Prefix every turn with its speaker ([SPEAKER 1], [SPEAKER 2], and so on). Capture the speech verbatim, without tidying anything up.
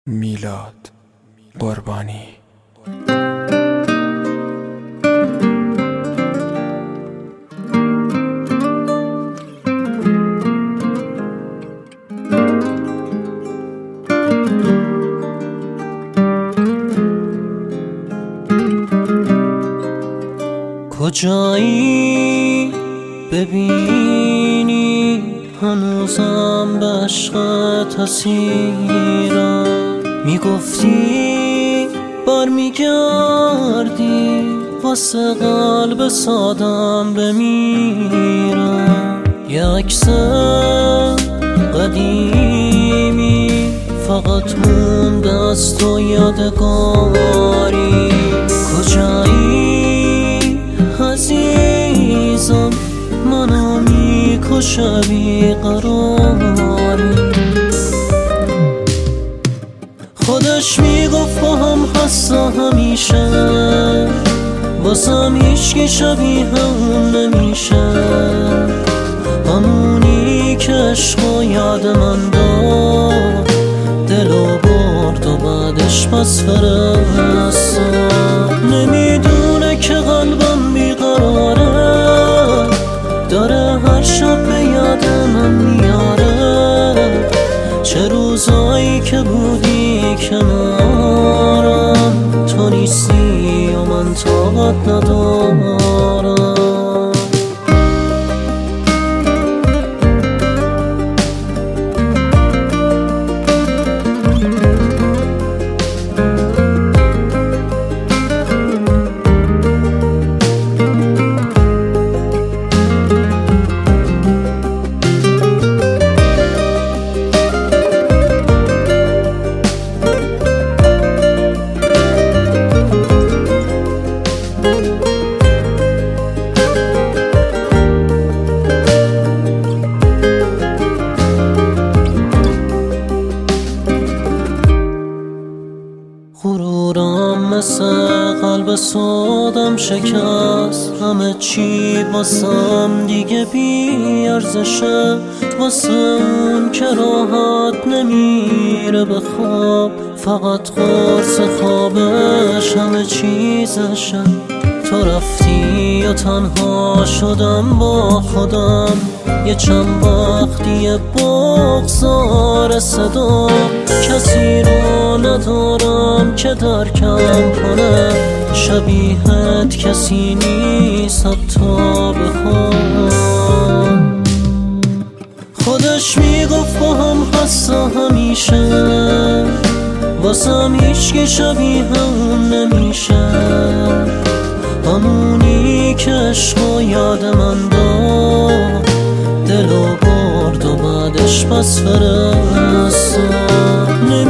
[SPEAKER 1] میلاد قربانی.
[SPEAKER 2] کجایی ببینی هنوزم به عشقت اسیرم، میگفتی بر میگردی واسه قلب سادم بمیرم. یه عکس قدیمی فقط مونده از تو یادگاری. کجایی عزیزم منو میکشه بیقراری. خودش میگفت با هم هست همیشه، بازم هیچکی شبیه اون نمیشه. همونی که عشقو یاد من داد دلو برد و بعدش پس فرستاد. نمیدونه که قلبم بیقراره، داره هر شب به یاد من میاره. چه روزایی که بودی کنارم، تو نیستی و من طاقت ندارم. غرورم مثل قلب سودم شکست، همه چی واسم دیگه بی ارزشه. واسه اون که راحت نمیره به خواب، فقط قرص خوابش همه چیزشه. تو رفتی و تنها شدم با خودم، یه چند وقتی بغضار صدا. کسی رو ندارم که درکم کنه، شبیهت کسی نیست حتی بخوام. خودش میگفت با هم هست همیشه، واسم هیچکی شبیه اون نمیشه. همونی که عشقو یاد من داد دلو برد و بعدش پس فرستاد.